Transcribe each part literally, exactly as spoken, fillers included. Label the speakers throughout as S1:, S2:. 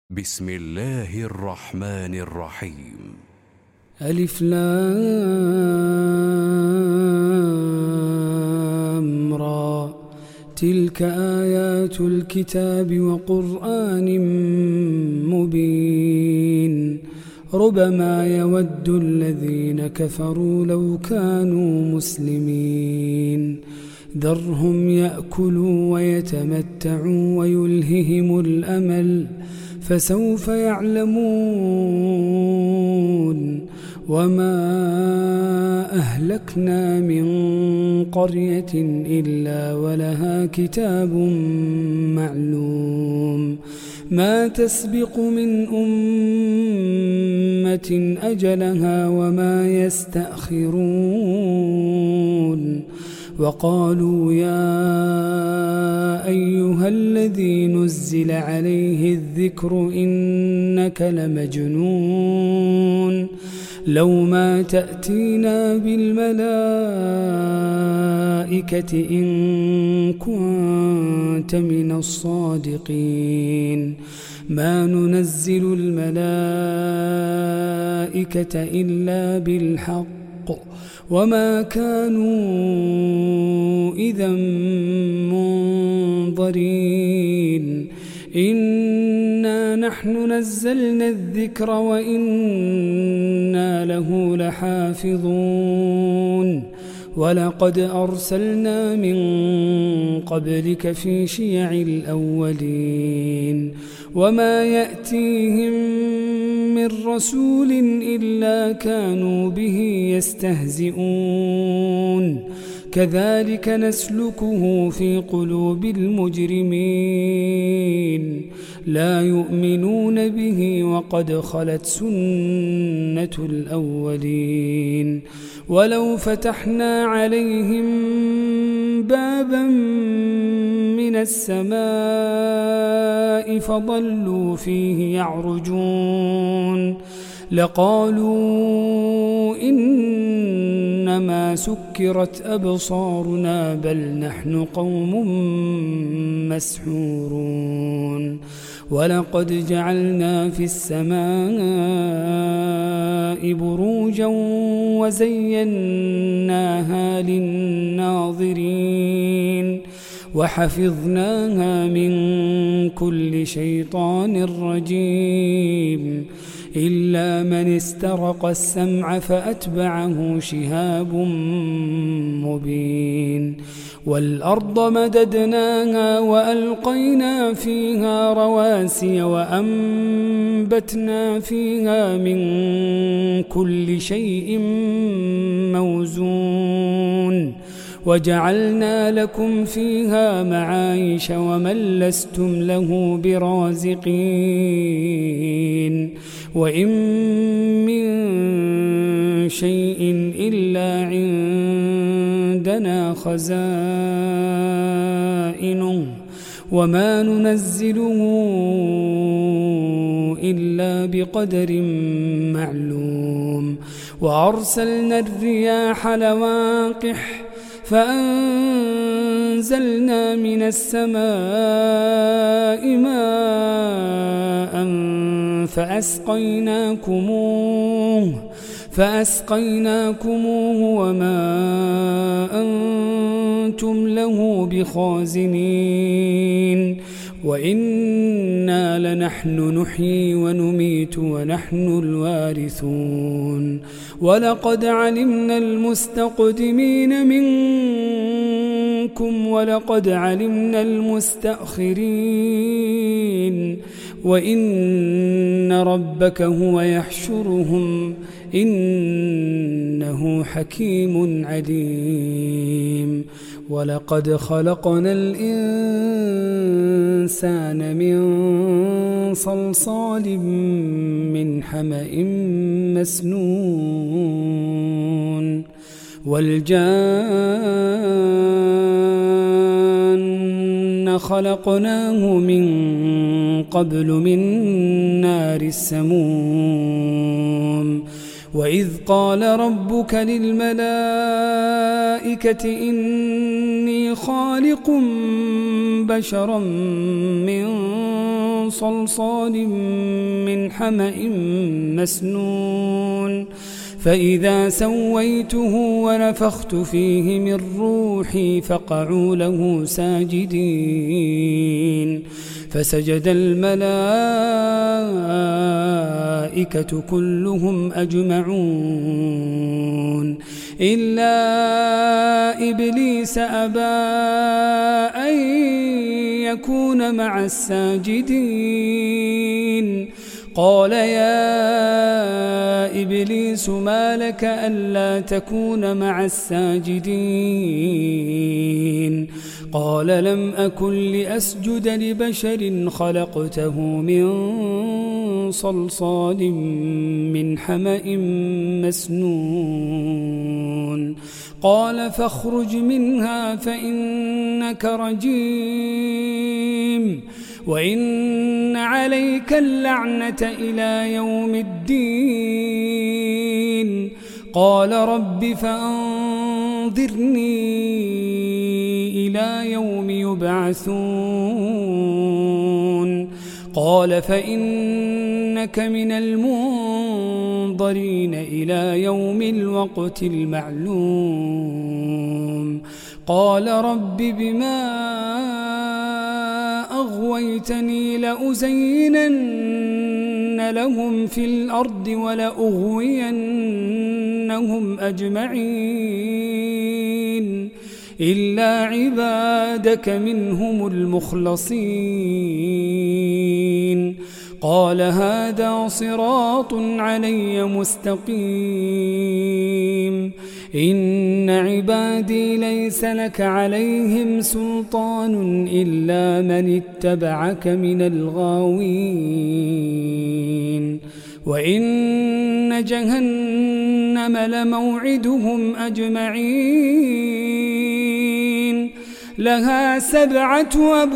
S1: بسم الله الرحمن الرحيم.
S2: ألف لام را، تلك آيات الكتاب وقرآن مبين. ربما يود الذين كفروا لو كانوا مسلمين. ذرهم يأكلوا ويتمتعوا ويلههم الأمل، فسوف يعلمون. وما أهلكنا من قرية إلا ولها كتاب معلوم، ما تسبق من أمة أجلها وما يستأخرون. وقالوا يا أيها الذي نزل عليه الذكر إنك لمجنون، لو ما تأتينا بالملائكة إن كنت من الصادقين. ما ننزل الملائكة إلا بالحق وما كانوا إذا منظرين. إنا نحن نزلنا الذكر وإنا له لحافظون. ولقد أرسلنا من قبلك في شيع الأولين، وما يأتيهم من رسول إلا كانوا به يستهزئون. كذلك نسلكه في قلوب المجرمين، لا يؤمنون به وقد خلت سنة الأولين. ولو فتحنا عليهم بابا من السماء فظلوا فيه يعرجون لقالوا إنما سكرت أبصارنا بل نحن قوم مسحورون. ولقد جعلنا في السماء بروجا وزيناها للناظرين وحفظناها من كل شيطان رجيم إلا من استرق السمع فأتبعه شهاب مبين. والأرض مددناها وألقينا فيها رواسي وأنبتنا فيها من كل شيء موزون وجعلنا لكم فيها معايش ومن لستم له برازقين. وإن من شيء إلا عندنا خزائنه وما ننزله إلا بقدر معلوم. وأرسلنا الرياح لواقح فأنزلنا من السماء ماء فأسقيناكموه فأسقيناكموه وما أنتم له بخازنين. وإنا لنحن نحيي ونميت ونحن الوارثون. ولقد علمنا المستقدمين منكم ولقد علمنا المستأخرين وإن ربك هو يحشرهم إنه حكيم عليم. ولقد خلقنا الإنسان من صلصال من حمأ مسنون والجان خلقناه من قبل من نار السموم. وإذ قال ربك للملائكة إني إني خالق بشرا من صلصال من حمأ مسنون فإذا سويته ونفخت فيه من روحي فقعوا له ساجدين فسجد الملائكة كلهم أجمعون إلا إبليس أبى أن يكون مع الساجدين قال يا إبليس ما لك ألا تكون مع الساجدين قال لم أكن لأسجد لبشر خلقته من صلصال من حمأ مسنون قال فاخرج منها فإنك رجيم وإن عليك اللعنة إلى يوم الدين قال رب فأنظرني إلى يوم يبعثون قال فإنك من المنظرين إلى يوم الوقت المعلوم قال رب بما أغويتني لأزينن لهم في الأرض ولأغوينهم أجمعين إلا عبادك منهم المخلصين قال هذا صراط علي مستقيم إن عبادي ليس لك عليهم سلطان إلا من اتبعك من الغاوين وإن جهنم لموعدهم أجمعين لها سبعة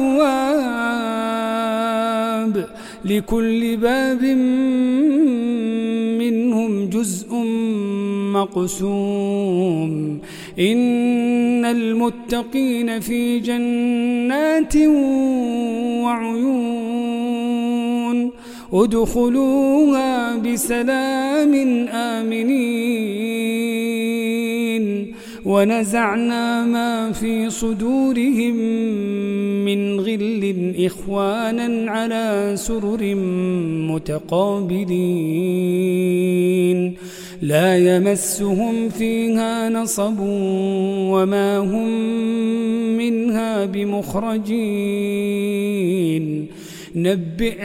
S2: أبواب لكل باب منهم جزء مقسوم إن المتقين في جنات وعيون ادخلوها بسلام آمنين ونزعنا ما في صدورهم من غل إخوانا على سرر متقابلين لا يمسهم فيها نصب وما هم منها بمخرجين نبئ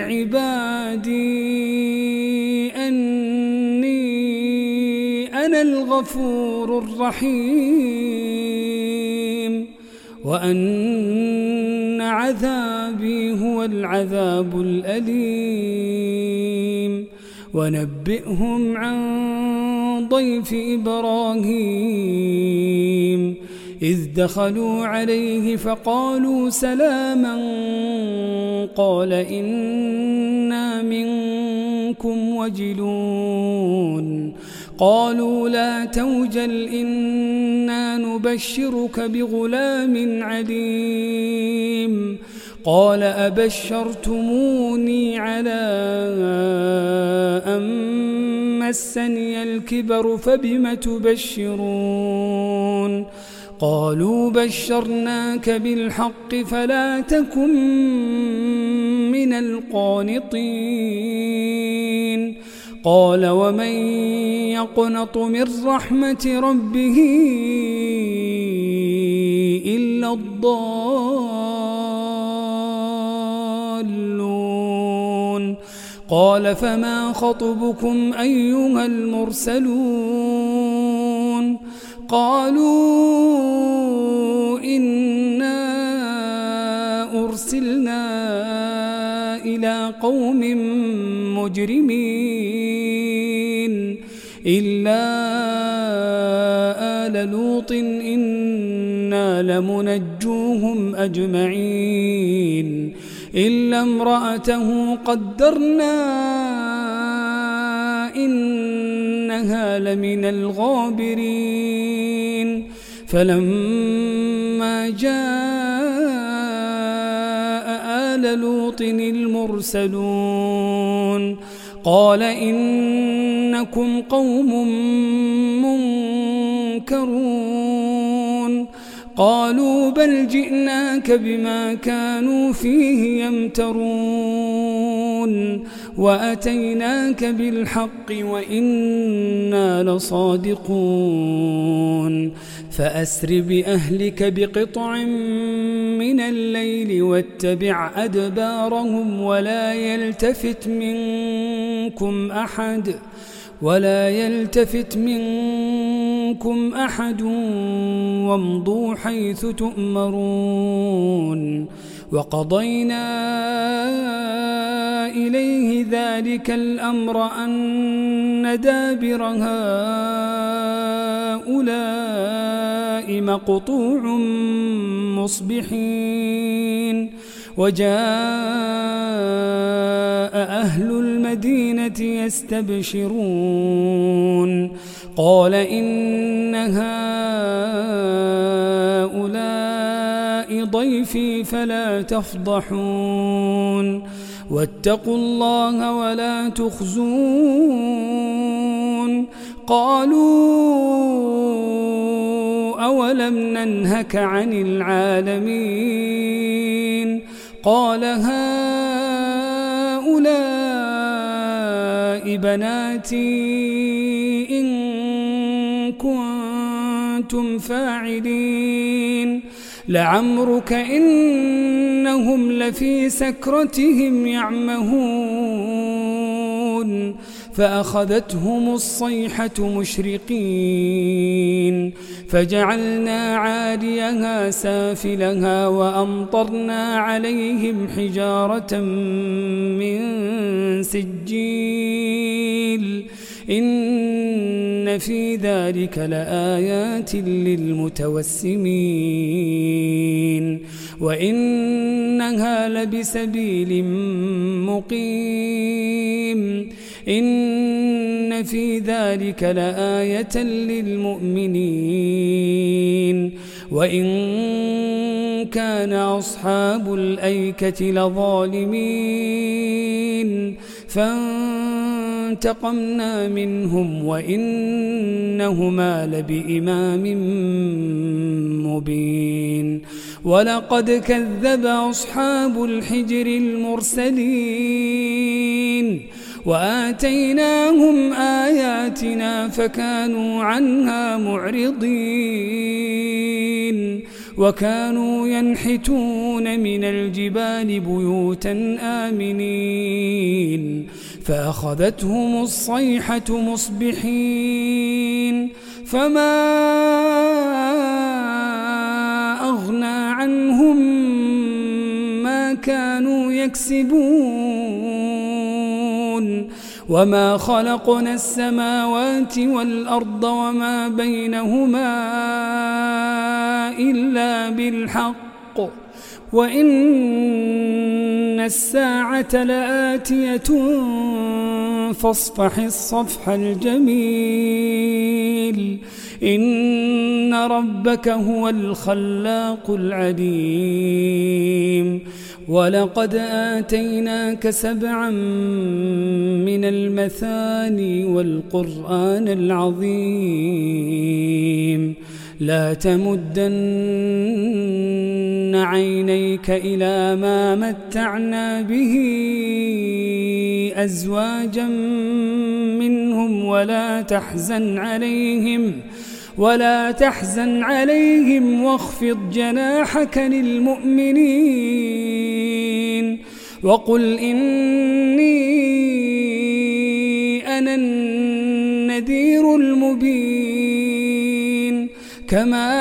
S2: عبادي أني أنا الغفور الرحيم وأن عذابي هو العذاب الأليم ونبئهم عن ضيف إبراهيم إذ دخلوا عليه فقالوا سلاما قال إنا منكم وجلون قالوا لا توجل إنا نبشرك بغلام عليم قال أبشرتموني على أن مسني الكبر فبم تبشرون قالوا بشرناك بالحق فلا تكن من القانطين قال ومن يقنط من رحمة ربه إلا الضالون قال فما خطبكم أيها المرسلون قالوا إنا أرسلنا إلى قوم مجرمين إلا آل لوط إنا لمنجوهم أجمعين إلا امرأته قدرنا إنها لمن الغابرين فلما فلما جاء آل لوط المرسلون قال إنكم قوم منكرون قالوا بل جئناك بما كانوا فيه يمترون وأتيناك بالحق وإنا لصادقون فأسر بأهلك بقطع من الليل واتبع أدبارهم ولا يلتفت منكم أحد ولا يلتفت منكم أحد وامضوا حيث تؤمرون وقضينا إليه ذلك الأمر أن دابر هؤلاء مقطوع مصبحين وجاء أهل المدينة يستبشرون قال إن هؤلاء ضيفي فلا تفضحون واتقوا الله ولا تخزون قالوا أولم ننهك عن العالمين قال هؤلاء بناتي إن كنتم فاعلين لعمرك إنهم لفي سكرتهم يعمهون فأخذتهم الصيحة مشرقين فجعلنا عاليها سافلها وأمطرنا عليهم حجارة من سجيل إن في ذلك لآيات للمتوسمين وإنها لبسبيل مقيم إن في ذلك لآية للمؤمنين وإن كان أصحاب الأيكة لظالمين فانتقمنا منهم وإنهما لبإمام مبين ولقد كذب أصحاب الحجر المرسلين وآتيناهم آياتنا فكانوا عنها معرضين وكانوا ينحتون من الجبال بيوتا آمنين فأخذتهم الصيحة مصبحين فما أغنى عنهم ما كانوا يكسبون وما خلقنا السماوات والأرض وما بينهما إلا بالحق وإن الساعة لآتية فاصفح الصفح الجميل إن ربك هو الخلاق العليم ولقد آتيناك سبعا من المثاني والقرآن العظيم لا تمدن عينيك إلى ما متعنا به أزواجا منهم ولا تحزن عليهم ولا تحزن عليهم واخفض جناحك للمؤمنين وقل إني أنا النذير المبين كما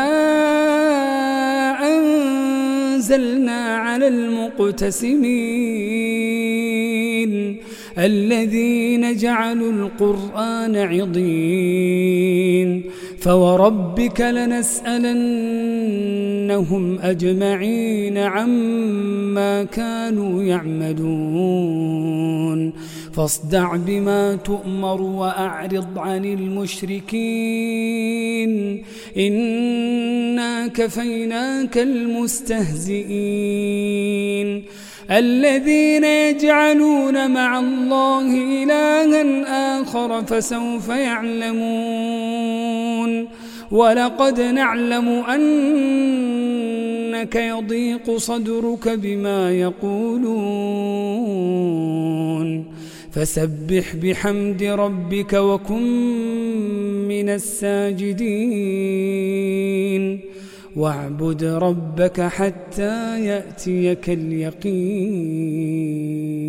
S2: أنزلنا على المقتسمين الذين جعلوا القرآن عضين فوربك لنسألنهم أجمعين عما كانوا يعملون فاصدع بما تؤمر وأعرض عن المشركين إنا كفيناك المستهزئين الذين يجعلون مع الله إلها آخر فسوف يعلمون ولقد نعلم أنك يضيق صدرك بما يقولون فسبح بحمد ربك وكن من الساجدين واعبد ربك حتى يأتيك اليقين.